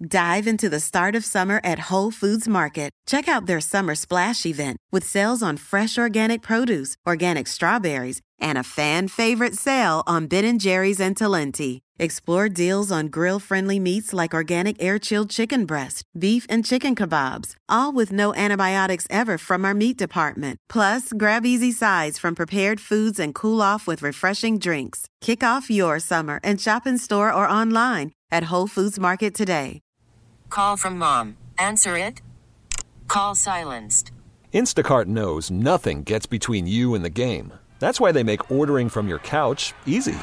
Dive into the start of summer at Whole Foods Market. Check out their Summer Splash event with sales on fresh organic produce, organic strawberries, and a fan-favorite sale on Ben & Jerry's and Talenti. Explore deals on grill-friendly meats like organic air-chilled chicken breast, beef and chicken kebabs, all with no antibiotics ever from our meat department. Plus, grab easy sides from prepared foods and cool off with refreshing drinks. Kick off your summer and shop in store or online at Whole Foods Market today. Call from mom. Answer it. Call silenced. Instacart knows nothing gets between you and the game. That's why they make ordering from your couch easy.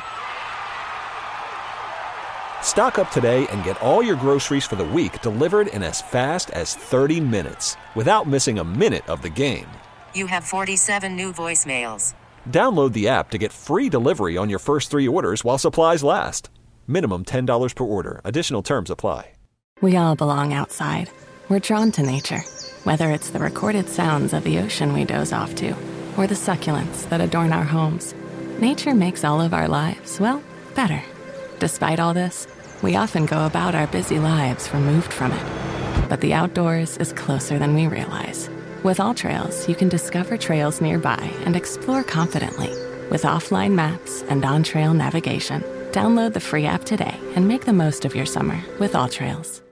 Stock up today and get all your groceries for the week delivered in as fast as 30 minutes without missing a minute of the game. You have 47 new voicemails. Download the app to get free delivery on your first 3 orders while supplies last. Minimum $10 per order. Additional terms apply. We all belong outside. We're drawn to nature, whether it's the recorded sounds of the ocean we doze off to, or the succulents that adorn our homes. Nature makes all of our lives, well, better. Despite all this, we often go about our busy lives removed from it. But the outdoors is closer than we realize. With AllTrails, you can discover trails nearby and explore confidently. With offline maps and on-trail navigation, download the free app today and make the most of your summer with AllTrails.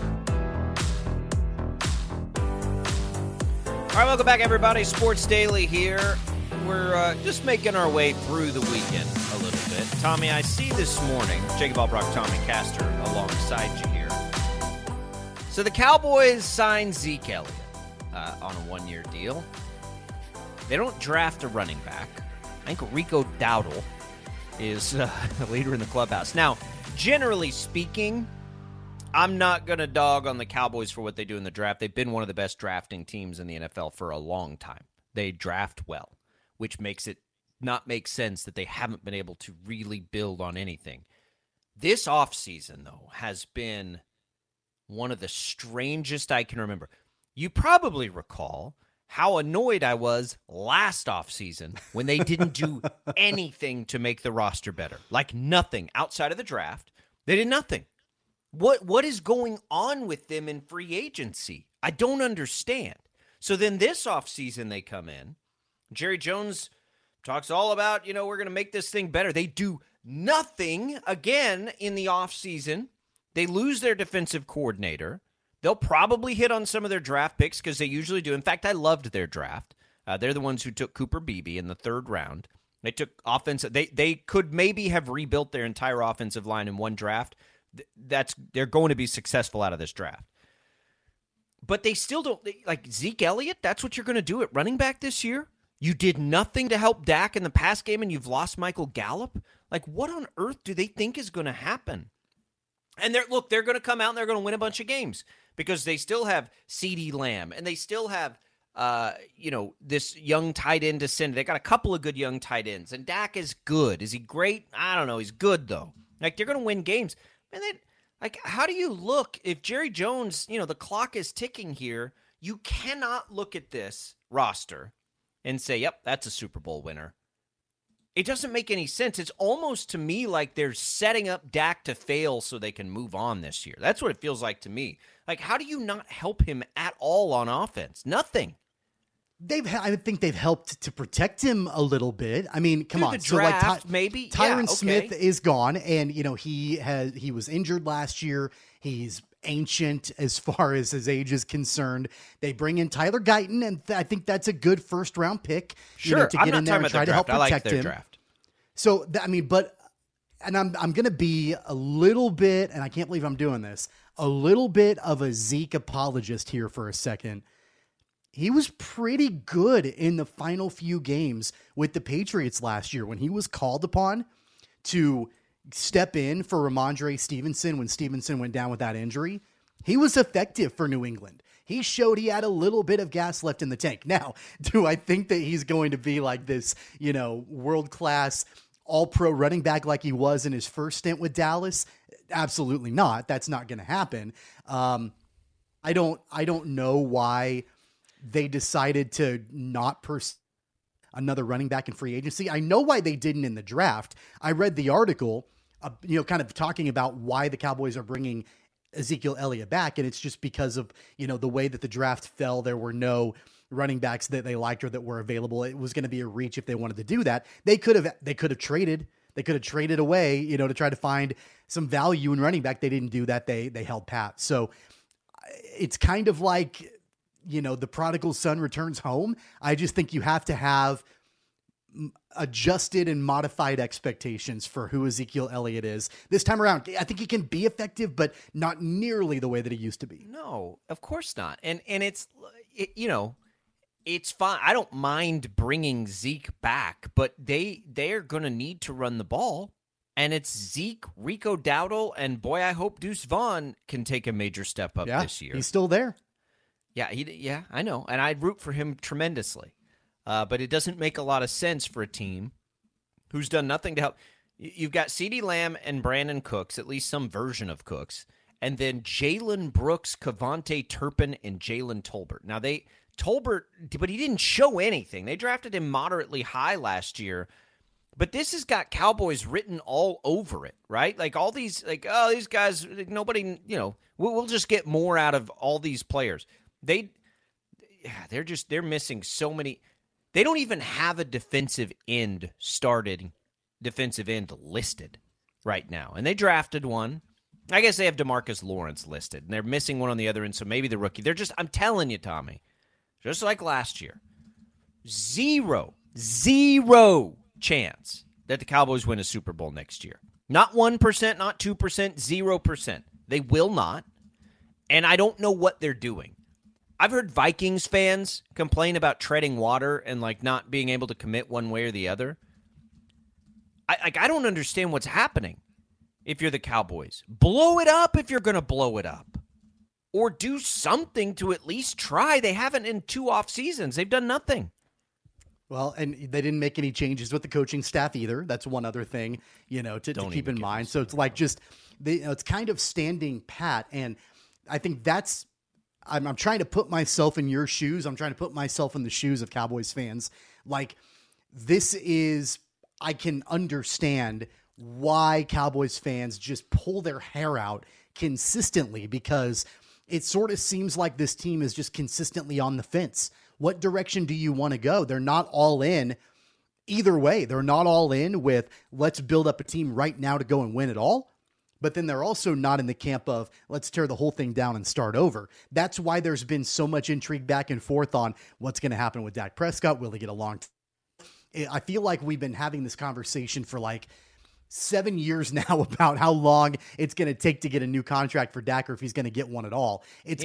All right, welcome back, everybody. Sports Daily here. We're just making our way through the weekend a little bit. Tommy, I see this morning, Jacob Albrock, Tommy Castor alongside you here. So the Cowboys signed Zeke Elliott on a one-year deal. They don't draft a running back. I think Rico Dowdle is the leader in the clubhouse. Now, generally speaking, I'm not going to dog on the Cowboys for what they do in the draft. They've been one of the best drafting teams in the NFL for a long time. They draft well, which makes it not make sense that they haven't been able to really build on anything. This offseason, though, has been one of the strangest I can remember. You probably recall how annoyed I was last offseason when they didn't do anything to make the roster better. Like nothing outside of the draft. They did nothing. What is going on with them in free agency? I don't understand. So then this offseason they come in. Jerry Jones talks all about, we're going to make this thing better. They do nothing again in the offseason. They lose their defensive coordinator. They'll probably hit on some of their draft picks because they usually do. In fact, I loved their draft. They're the ones who took Cooper Beebe in the 3rd round. They took offensive. They could maybe have rebuilt their entire offensive line in one draft. They're going to be successful out of this draft. But they still don't, like Zeke Elliott, that's what you're going to do at running back this year? You did nothing to help Dak in the pass game and you've lost Michael Gallup? Like, what on earth do they think is going to happen? And they're going to come out and they're going to win a bunch of games because they still have CeeDee Lamb and they still have, this young tight end descendant. They got a couple of good young tight ends and Dak is good. Is he great? I don't know. He's good though. Like, they're going to win games. And then, how do you look if Jerry Jones, the clock is ticking here, you cannot look at this roster and say, yep, that's a Super Bowl winner. It doesn't make any sense. It's almost to me like they're setting up Dak to fail so they can move on this year. That's what it feels like to me. Like, how do you not help him at all on offense? Nothing. I think they've helped to protect him a little bit. I mean, come on. The draft, maybe. Tyron Smith is gone, and he was injured last year. He's ancient as far as his age is concerned. They bring in Tyler Guyton, and I think that's a good first round pick. Sure, to get in there and try to help protect him. Draft. So I'm going to be a little bit, and I can't believe I'm doing this, a little bit of a Zeke apologist here for a second. He was pretty good in the final few games with the Patriots last year when he was called upon to step in for Ramondre Stevenson when Stevenson went down with that injury. He was effective for New England. He showed he had a little bit of gas left in the tank. Now, do I think that he's going to be like this, world-class all-pro running back like he was in his first stint with Dallas? Absolutely not. That's not going to happen. I don't know why they decided to not pursue another running back in free agency. I know why they didn't in the draft. I read the article, kind of talking about why the Cowboys are bringing Ezekiel Elliott back, and it's just because of, the way that the draft fell. There were no running backs that they liked or that were available. It was going to be a reach if they wanted to do that. They could have traded. They could have traded away, to try to find some value in running back. They didn't do that. They held pat. So it's kind of like, the prodigal son returns home. I just think you have to have adjusted and modified expectations for who Ezekiel Elliott is this time around. I think he can be effective, but not nearly the way that he used to be. No, of course not. And it's fine. I don't mind bringing Zeke back, but they're going to need to run the ball. And it's Zeke, Rico Dowdle, and boy, I hope Deuce Vaughn can take a major step up this year. He's still there. Yeah, I know. And I'd root for him tremendously. But it doesn't make a lot of sense for a team who's done nothing to help. You've got CeeDee Lamb and Brandon Cooks, at least some version of Cooks, and then Jalen Brooks, Kavontae Turpin, and Jalen Tolbert. Now, Tolbert, but he didn't show anything. They drafted him moderately high last year, but this has got Cowboys written all over it, right? Like all these, these guys, nobody, we'll just get more out of all these players. They're missing so many. They don't even have a defensive end listed right now. And they drafted one. I guess they have DeMarcus Lawrence listed, and they're missing one on the other end, so maybe the rookie. I'm telling you, Tommy, just like last year, zero chance that the Cowboys win a Super Bowl next year. Not 1%, not 2%, 0%. They will not, and I don't know what they're doing. I've heard Vikings fans complain about treading water and not being able to commit one way or the other. I don't understand what's happening. If you're the Cowboys, blow it up if you're going to blow it up, or do something to at least try. They haven't in 2 off seasons. They've done nothing. Well, and they didn't make any changes with the coaching staff either. That's one other thing, to keep in mind. So it's it's kind of standing pat, and I think that's. I'm trying to put myself in your shoes. I'm trying to put myself in the shoes of Cowboys fans. I can understand why Cowboys fans just pull their hair out consistently, because it sort of seems like this team is just consistently on the fence. What direction do you want to go? They're not all in either way. They're not all in with let's build up a team right now to go and win it all. But then they're also not in the camp of let's tear the whole thing down and start over. That's why there's been so much intrigue back and forth on what's going to happen with Dak Prescott. Will he get along? I feel like we've been having this conversation for 7 years now about how long it's going to take to get a new contract for Dak, or if he's going to get one at all. It's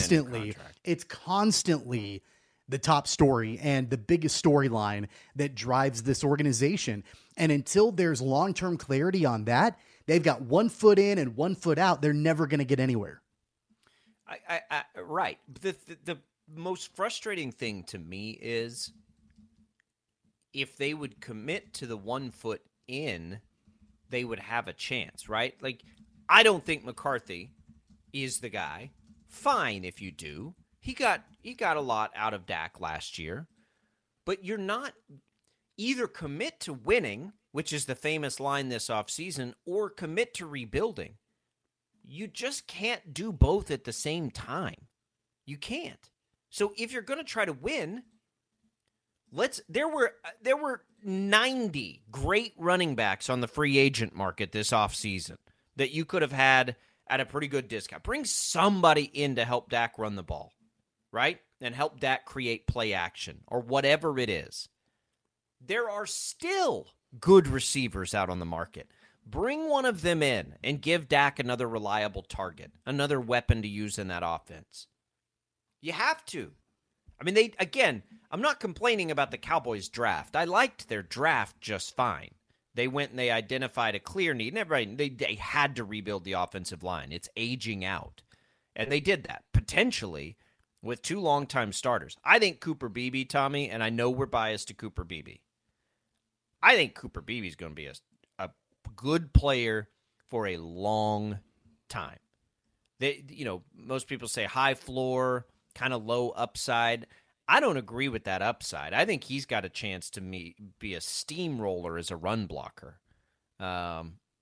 constantly the top story and the biggest storyline that drives this organization. And until there's long-term clarity on that, they've got 1 foot in and 1 foot out. They're never going to get anywhere. Right. The most frustrating thing to me is if they would commit to the 1 foot in, they would have a chance, right? I don't think McCarthy is the guy. Fine if you do. He got a lot out of Dak last year, but you're not either commit to winning, which is the famous line this offseason, or commit to rebuilding. You just can't do both at the same time. You can't. So if you're going to try to win, there were 90 great running backs on the free agent market this offseason that you could have had at a pretty good discount. Bring somebody in to help Dak run the ball, right? And help Dak create play action or whatever it is. There are still good receivers out on the market. Bring one of them in and give Dak another reliable target, another weapon to use in that offense. You have to. I mean, I'm not complaining about the Cowboys draft. I liked their draft just fine. They went and they identified a clear need. And they had to rebuild the offensive line. It's aging out. And they did that, potentially, with 2 longtime starters. I think Cooper Beebe, Tommy, and I know we're biased to Cooper Beebe. I think Cooper Beebe is going to be a good player for a long time. Most people say high floor, kind of low upside. I don't agree with that upside. I think he's got a chance to be a steamroller as a run blocker.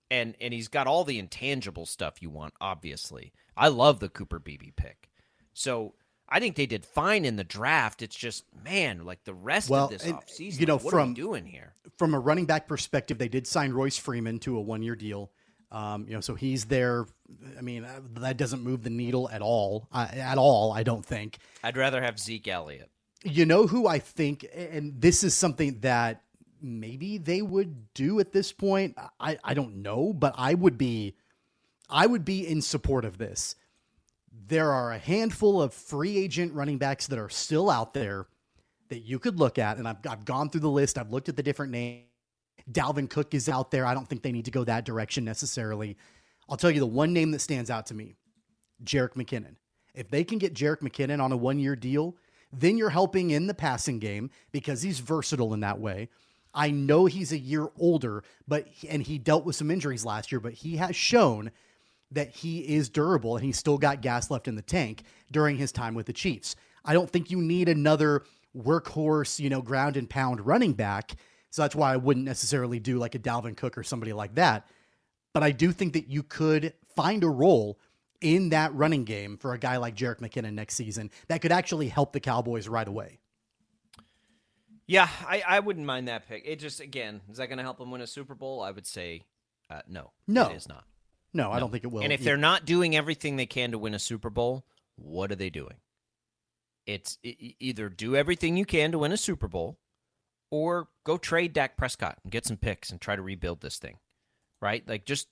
And he's got all the intangible stuff you want, obviously. I love the Cooper Beebe pick. So I think they did fine in the draft. It's just, man, like the rest of this offseason, what are we doing here? From a running back perspective, they did sign Royce Freeman to a 1-year deal. So he's there. I mean, that doesn't move the needle at all, I don't think. I'd rather have Zeke Elliott. You know who I think, and this is something that maybe they would do at this point. I don't know, but I would be in support of this. There are a handful of free agent running backs that are still out there that you could look at, and I've gone through the list. I've looked at the different names. Dalvin Cook is out there. I don't think they need to go that direction necessarily. I'll tell you the one name that stands out to me, Jerick McKinnon. If they can get Jerick McKinnon on a 1-year deal, then you're helping in the passing game because he's versatile in that way. I know he's a year older, and he dealt with some injuries last year, but he has shown that he is durable and he's still got gas left in the tank during his time with the Chiefs. I don't think you need another workhorse, ground and pound running back. So that's why I wouldn't necessarily do like a Dalvin Cook or somebody like that. But I do think that you could find a role in that running game for a guy like Jerick McKinnon next season that could actually help the Cowboys right away. Yeah, I wouldn't mind that pick. It just, again, is that going to help them win a Super Bowl? I would say no. No. It is not. No, I don't think it will. And if they're not doing everything they can to win a Super Bowl, what are they doing? It's either do everything you can to win a Super Bowl or go trade Dak Prescott and get some picks and try to rebuild this thing, right? Like just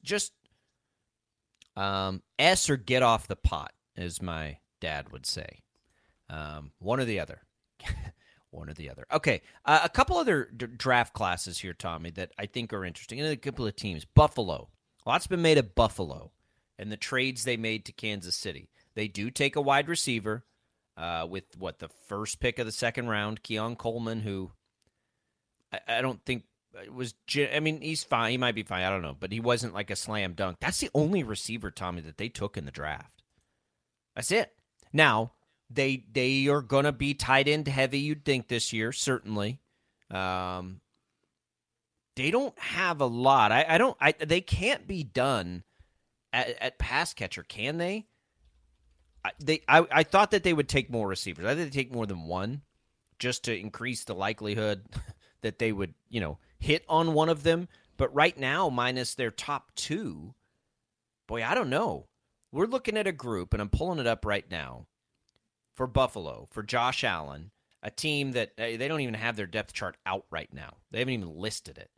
S or get off the pot, as my dad would say. One or the other. One or the other. Okay, a couple other draft classes here, Tommy, that I think are interesting. And a couple of teams. Buffalo. Lots been made of Buffalo and the trades they made to Kansas City. They do take a wide receiver with, the first pick of the second round, Keon Coleman, who I don't think was – he's fine. He might be fine. I don't know. But he wasn't like a slam dunk. That's the only receiver, Tommy, that they took in the draft. That's it. Now, they are going to be tight end heavy, you'd think, this year, certainly. They don't have a lot. They can't be done at pass catcher, can they? I thought that they would take more receivers. I think they take more than one just to increase the likelihood that they would, hit on one of them. But right now, minus their top two, boy, I don't know. We're looking at a group, and I'm pulling it up right now, for Buffalo, for Josh Allen, a team that they don't even have their depth chart out right now. They haven't even listed it.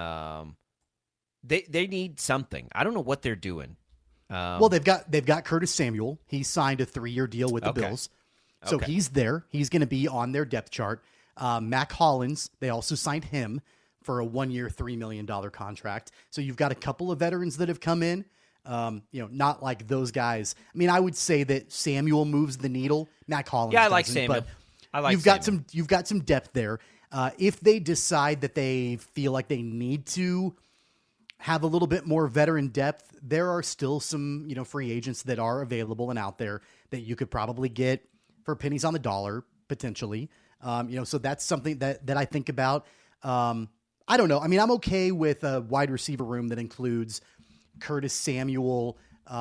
They need something. I don't know what they're doing. Well, they've got Curtis Samuel. He signed a 3-year deal with the Bills. So he's there. He's going to be on their depth chart. Mac Hollins, they also signed him for a 1-year, $3 million contract. So you've got a couple of veterans that have come in. Not like those guys. I would say that Samuel moves the needle. Mac Hollins, I like Samuel. But you've got some depth there. If they decide that they feel like they need to have a little bit more veteran depth, there are still some, free agents that are available and out there that you could probably get for pennies on the dollar, potentially. So that's something that I think about. I don't know. I'm okay with a wide receiver room that includes Curtis Samuel,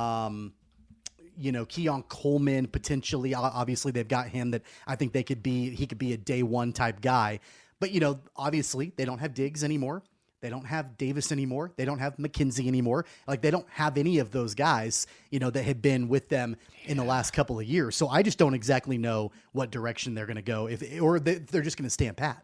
Keon Coleman, potentially. Obviously, they've got him that I think he could be a day one type guy. But, obviously, they don't have Diggs anymore. They don't have Davis anymore. They don't have McKenzie anymore. Like, they don't have any of those guys, that had been with them in the last couple of years. So I just don't exactly know what direction they're going to go, or they're just going to stand pat.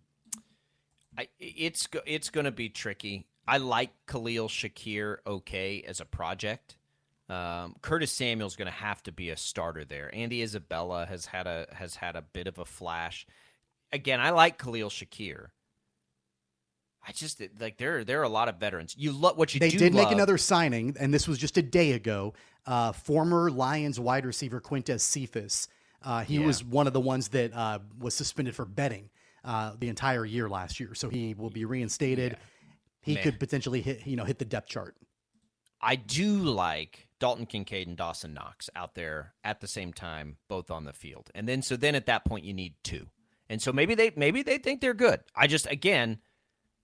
It's going to be tricky. I like Khalil Shakir as a project. Curtis Samuel's going to have to be a starter there. Andy Isabella has had a bit of a flash. Again, I like Khalil Shakir. I just like there are a lot of veterans. They did make another signing, and this was just a day ago. Former Lions wide receiver Quintez Cephas. He was one of the ones that was suspended for betting the entire year last year, so he will be reinstated. Yeah. He could potentially hit the depth chart. I do like Dalton Kincaid and Dawson Knox out there at the same time, both on the field. And then at that point you need two. And so maybe they think they're good. I just, again,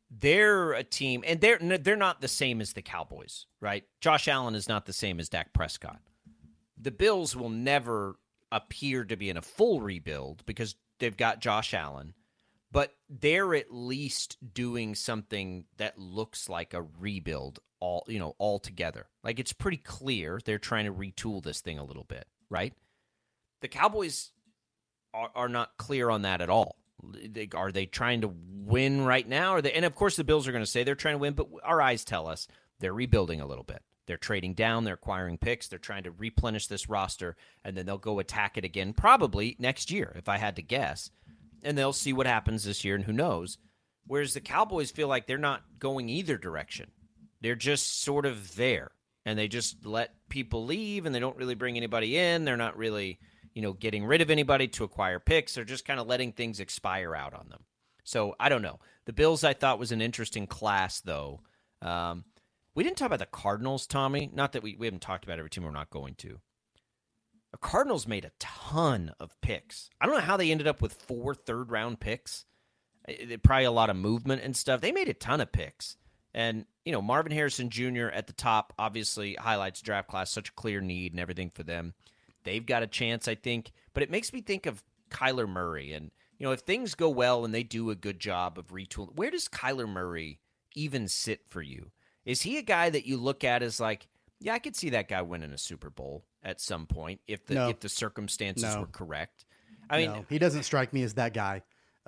they're a team, and they're not the same as the Cowboys, right? Josh Allen is not the same as Dak Prescott. The Bills will never appear to be in a full rebuild because they've got Josh Allen, but they're at least doing something that looks like a rebuild all together. Like, it's pretty clear they're trying to retool this thing a little bit, right? The Cowboys are not clear on that at all. Are they trying to win right now? And of course the Bills are going to say they're trying to win, but our eyes tell us they're rebuilding a little bit. They're trading down, they're acquiring picks, they're trying to replenish this roster, and then they'll go attack it again probably next year, if I had to guess. And they'll see what happens this year, and who knows. Whereas the Cowboys feel like they're not going either direction. They're just sort of there, and they just let people leave, and they don't really bring anybody in. They're not really, getting rid of anybody to acquire picks. They're just kind of letting things expire out on them. So I don't know. The Bills, I thought, was an interesting class, though. We didn't talk about the Cardinals, Tommy. Not that we haven't talked about every team. We're not going to. The Cardinals made a ton of picks. I don't know how they ended up with 4 third-round picks. Probably a lot of movement and stuff. They made a ton of picks. And, Marvin Harrison Jr. at the top obviously highlights draft class, such a clear need and everything for them. They've got a chance, I think. But it makes me think of Kyler Murray. And, if things go well and they do a good job of retooling, where does Kyler Murray even sit for you? Is he a guy that you look at as like, yeah, I could see that guy winning a Super Bowl at some point if the circumstances were correct? I mean, he doesn't strike me as that guy.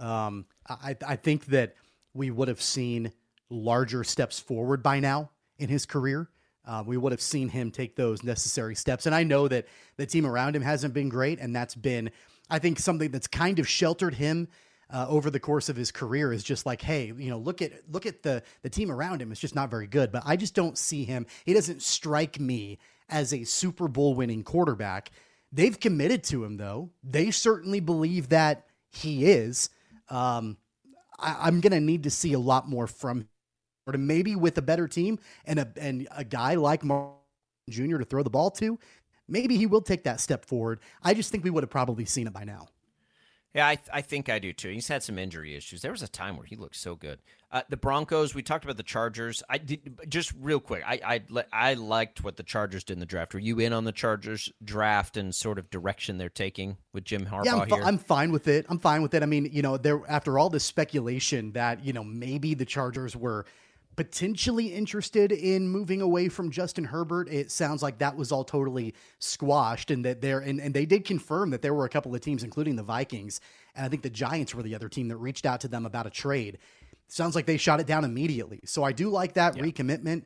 I think that we would have seen larger steps forward by now in his career. We would have seen him take those necessary steps. And I know that the team around him hasn't been great. And that's been, I think, something that's kind of sheltered him over the course of his career is just like, hey, look at the team around him. It's just not very good. But I just don't see him. He doesn't strike me as a Super Bowl winning quarterback. They've committed to him, though. They certainly believe that he is. I'm going to need to see a lot more from him. Or to maybe with a better team and a guy like Marvin Jr. to throw the ball to, maybe he will take that step forward. I just think we would have probably seen it by now. Yeah, I think I do too. He's had some injury issues. There was a time where he looked so good. The Broncos, we talked about the Chargers. I did just real quick. I liked what the Chargers did in the draft. Were you in on the Chargers draft and sort of direction they're taking with Jim Harbaugh here? I'm fine with it. I mean, there after all this speculation that maybe the Chargers were potentially interested in moving away from Justin Herbert, it sounds like that was all totally squashed, and that and they did confirm that there were a couple of teams, including the Vikings, and I think the Giants were the other team that reached out to them about a trade. Sounds like they shot it down immediately. So I do like that recommitment,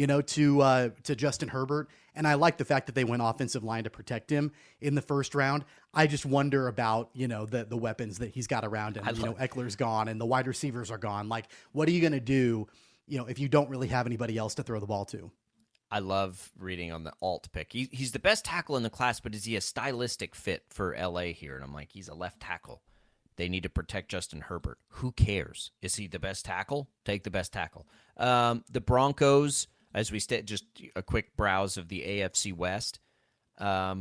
to Justin Herbert, and I like the fact that they went offensive line to protect him in the first round. I just wonder about the weapons that he's got around him. Eckler's gone and the wide receivers are gone. Like, what are you going to do? If you don't really have anybody else to throw the ball to. I love reading on the alt pick. He's the best tackle in the class, but is he a stylistic fit for LA here? And I'm like, he's a left tackle. They need to protect Justin Herbert. Who cares? Is he the best tackle? Take the best tackle. The Broncos, as we just a quick browse of the AFC West. Are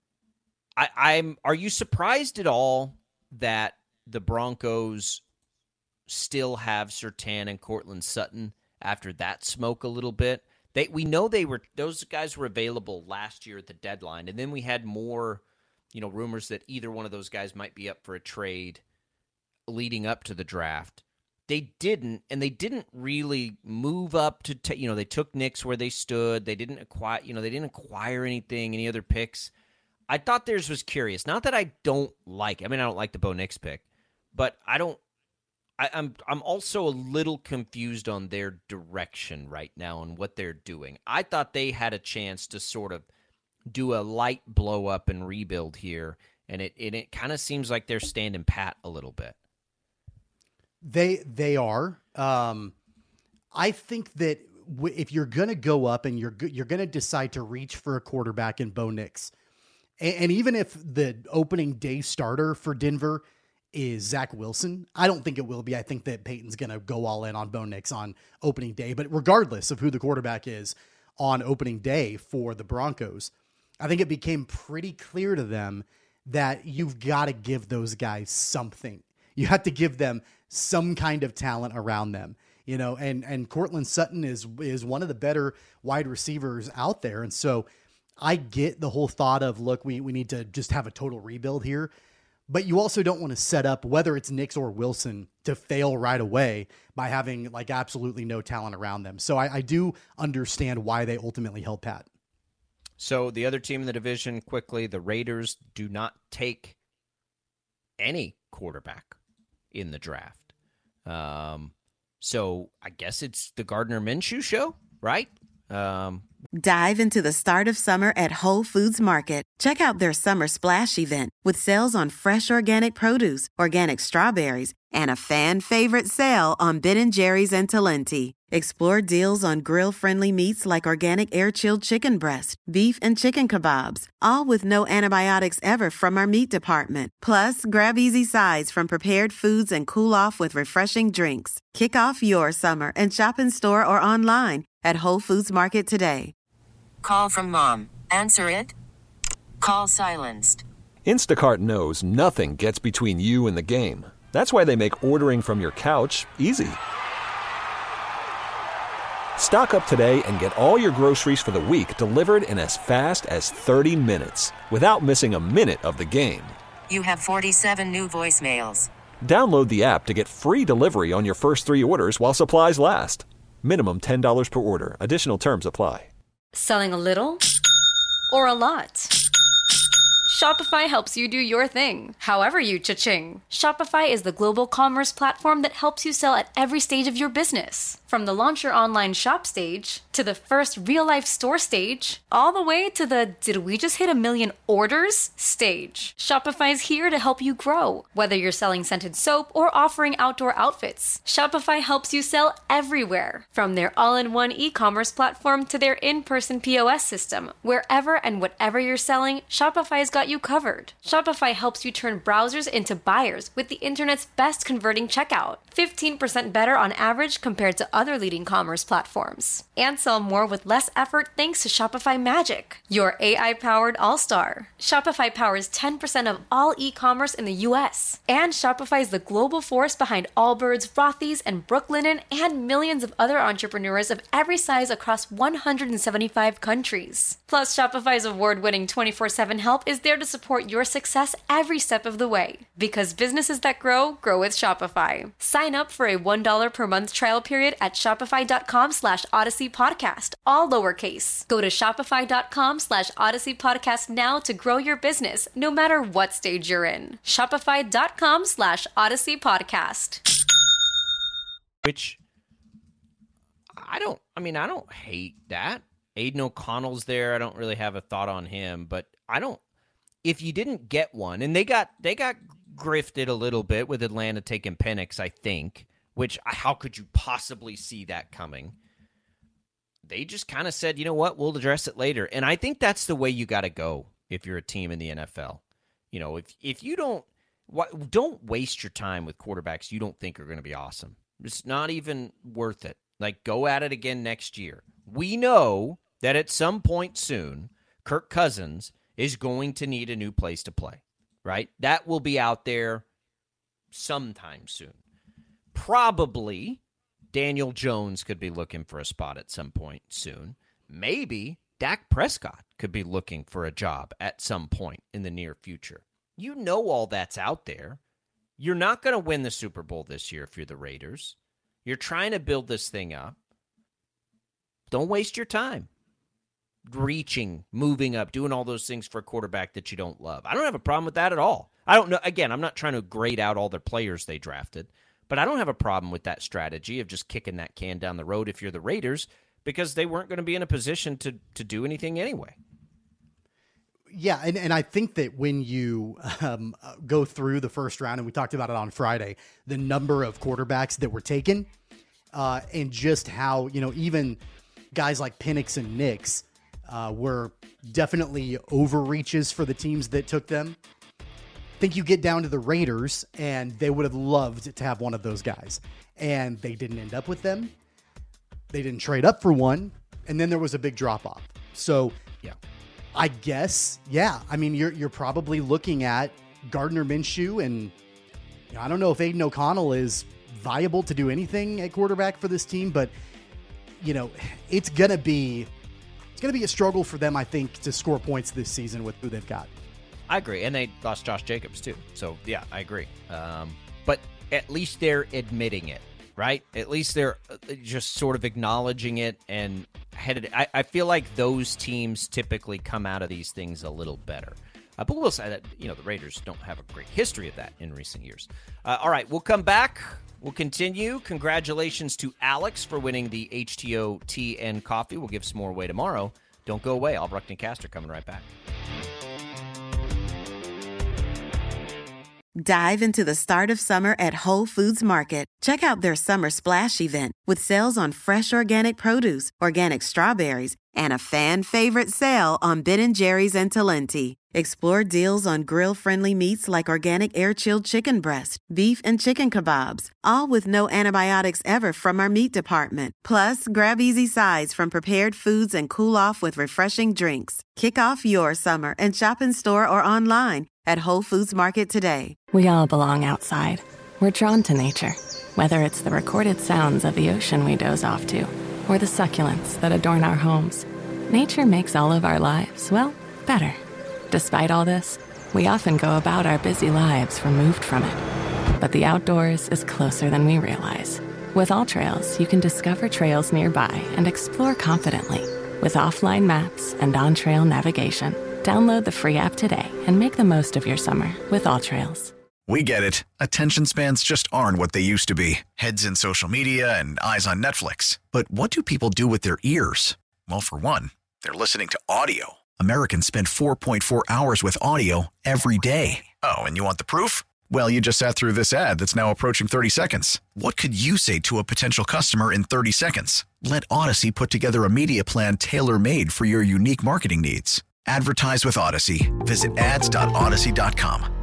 you surprised at all that the Broncos still have Surtain and Courtland Sutton after that smoke a little bit? We know those guys were available last year at the deadline, and then we had more, rumors that either one of those guys might be up for a trade leading up to the draft. They didn't, and they didn't really move up to they took Knicks where they stood. They didn't acquire anything, any other picks. I thought theirs was curious. Not that I don't like. I don't like the Bo Nix pick, but I'm also a little confused on their direction right now and what they're doing. I thought they had a chance to sort of do a light blow up and rebuild here, and it kind of seems like they're standing pat a little bit. They are. I think that if you're going to go up and you're going to decide to reach for a quarterback in Bo Nix, and even if the opening day starter for Denver is Zach Wilson, I don't think it will be. I think that Peyton's going to go all in on Bo Nix on opening day. But regardless of who the quarterback is on opening day for the Broncos, I think it became pretty clear to them that you've got to give those guys something. You have to give them some kind of talent around them. and Cortland Sutton is one of the better wide receivers out there. And so I get the whole thought of, look, we need to just have a total rebuild here, but you also don't want to set up, whether it's Nix or Wilson, to fail right away by having like absolutely no talent around them. So I do understand why they ultimately held pat. So the other team in the division, quickly, the Raiders do not take any quarterback in the draft. So I guess it's the Gardner Minshew show, right? Dive into the start of summer at Whole Foods Market. Check out their summer splash event with sales on fresh organic produce, organic strawberries, and a fan favorite sale on Ben & Jerry's and Talenti. Explore deals on grill-friendly meats like organic air-chilled chicken breast, beef and chicken kebabs, all with no antibiotics ever from our meat department. Plus, grab easy sides from prepared foods and cool off with refreshing drinks. Kick off your summer and shop in store or online at Whole Foods Market today. Call from mom. Answer it. Call silenced. Instacart knows nothing gets between you and the game. That's why they make ordering from your couch easy. Stock up today and get all your groceries for the week delivered in as fast as 30 minutes without missing a minute of the game. You have 47 new voicemails. Download the app to get free delivery on your first 3 orders while supplies last. Minimum $10 per order. Additional terms apply. Selling a little or a lot? Shopify helps you do your thing, however you cha-ching. Shopify is the global commerce platform that helps you sell at every stage of your business. From the launch your online shop stage, to the first real-life store stage, all the way to the did we just hit 1 million orders stage. Shopify is here to help you grow. Whether you're selling scented soap or offering outdoor outfits, Shopify helps you sell everywhere. From their all-in-one e-commerce platform to their in-person POS system, wherever and whatever you're selling, Shopify's got you covered. Shopify helps you turn browsers into buyers with the internet's best converting checkout. 15% better on average compared to other leading commerce platforms. And sell more with less effort thanks to Shopify Magic, your AI-powered all-star. Shopify powers 10% of all e-commerce in the US. And Shopify is the global force behind Allbirds, Rothy's, and Brooklinen, and millions of other entrepreneurs of every size across 175 countries. Plus, Shopify's award-winning 24/7 help is there to support your success every step of the way. Because businesses that grow, grow with Shopify. Sign up for a $1 per month trial period at shopify.com/Odyssey Podcast, all lowercase. Go to shopify.com/Odyssey Podcast now to grow your business, no matter what stage you're in. Shopify.com/Odyssey Podcast. Which I don't hate that. Aiden O'Connell's there. I don't really have a thought on him, but if you didn't get one, and they got grifted a little bit with Atlanta taking Penix, I think, which how could you possibly see that coming? They just kind of said, you know what, we'll address it later. And I think that's the way you got to go if you're a team in the NFL. You know, if you don't waste your time with quarterbacks you don't think are going to be awesome. It's not even worth it. Like, go at it again next year. We know that at some point soon, Kirk Cousins is going to need a new place to play, right? That will be out there sometime soon. Probably Daniel Jones could be looking for a spot at some point soon. Maybe Dak Prescott could be looking for a job at some point in the near future. You know all that's out there. You're not going to win the Super Bowl this year if you're the Raiders. You're trying to build this thing up. Don't waste your time reaching, moving up, doing all those things for a quarterback that you don't love. I don't have a problem with that at all. I don't know. Again, I'm not trying to grade out all their players they drafted, but I don't have a problem with that strategy of just kicking that can down the road if you're the Raiders, because they weren't going to be in a position to do anything anyway. Yeah, and I think that when you go through the first round, and we talked about it on Friday, the number of quarterbacks that were taken, and just how, even guys like Penix and Nix were definitely overreaches for the teams that took them. I think you get down to the Raiders, and they would have loved to have one of those guys, and they didn't end up with them. They didn't trade up for one, and then there was a big drop-off. So, yeah. I guess, yeah. I mean, you're probably looking at Gardner Minshew, and I don't know if Aiden O'Connell is viable to do anything at quarterback for this team, but it's gonna be a struggle for them, I think, to score points this season with who they've got. I agree, and they lost Josh Jacobs too. So yeah, I agree. But at least they're admitting it, right? At least they're just sort of acknowledging it and headed. I feel like those teams typically come out of these things a little better. But we'll say that the Raiders don't have a great history of that in recent years. All right, we'll come back. We'll continue. Congratulations to Alex for winning the HTO tea and coffee. We'll give some more away tomorrow. Don't go away. Albrecht and Caster coming right back. Dive into the start of summer at Whole Foods Market. Check out their summer splash event with sales on fresh organic produce, organic strawberries, and a fan favorite sale on Ben & Jerry's and Talenti. Explore deals on grill-friendly meats like organic air-chilled chicken breast, beef and chicken kebabs, all with no antibiotics ever from our meat department. Plus, grab easy sides from prepared foods and cool off with refreshing drinks. Kick off your summer and shop in store or online at Whole Foods Market today. We all belong outside. We're drawn to nature, whether it's the recorded sounds of the ocean we doze off to, or the succulents that adorn our homes. Nature makes all of our lives, well, better. Despite all this, we often go about our busy lives removed from it. But the outdoors is closer than we realize. With AllTrails, you can discover trails nearby and explore confidently. With offline maps and on-trail navigation, download the free app today and make the most of your summer with AllTrails. We get it. Attention spans just aren't what they used to be. Heads in social media and eyes on Netflix. But what do people do with their ears? Well, for one, they're listening to audio. Americans spend 4.4 hours with audio every day. Oh, and you want the proof? Well, you just sat through this ad that's now approaching 30 seconds. What could you say to a potential customer in 30 seconds? Let Odyssey put together a media plan tailor-made for your unique marketing needs. Advertise with Odyssey. Visit ads.odyssey.com.